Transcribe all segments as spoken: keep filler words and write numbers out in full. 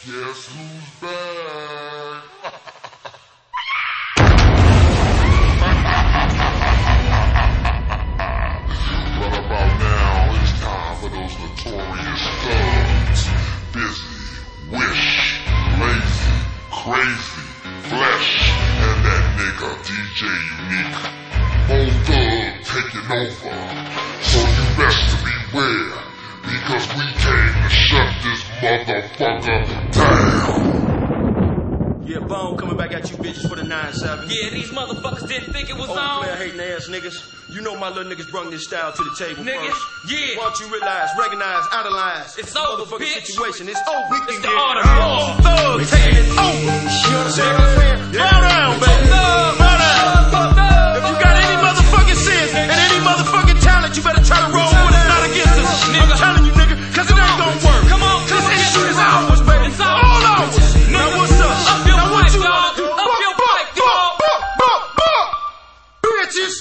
Guess who's back? Right about now, it's time for those notorious thugs. Busy, Wish, Lazy, Crazy, Flesh, and that nigga D J Unique. Bone Thug taking over, so you best beware, because we came to shut this motherfucker down. Yeah, Bone coming back at you bitches for the nine seven. Yeah, these motherfuckers didn't think it was Old on. player hating ass niggas. You know my little niggas brung this style to the table Niggas, first. yeah. Why don't you realize, recognize, idolize. It's over, motherfucking bitch. situation. It's over. We It's can the get order. Bone Thug taking it over. You know what I'm saying? Bow down, baby. Thug, Bow down. Thug, thug. If you got any motherfucking sense and any motherfucking talent, you better try to roll with us, not against us. I'm telling you, nigga, cause it ain't gonna work. Come on, This come on, issue get is it. ours, baby. It's ours. All ours. Now what's up? Up your Now what pipe, you dog. wanna do? Up Buck, your buck, pipe, buck, dog. buck, buck, buck. Bitches.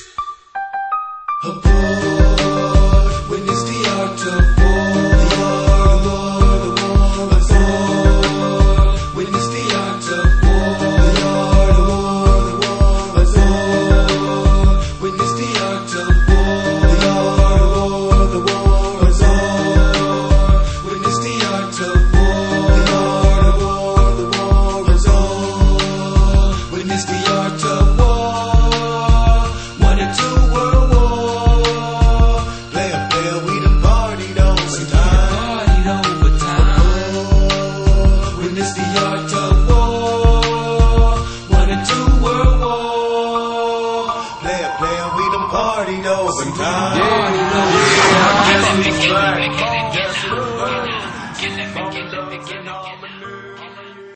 Aboard, witness the art of war. The war, the war, the war was on. Witness the art of war. The war, the war, the war was on. Witness the art of war. The war, the war, the war was on. Witness the art of war. The war, the war, the war was on. Witness the art of war. One and two world war. Player, player, we done partied overtime. Partied overtime. Oh, witness the art of war. One and two world war. Player, player, we done partied overtime.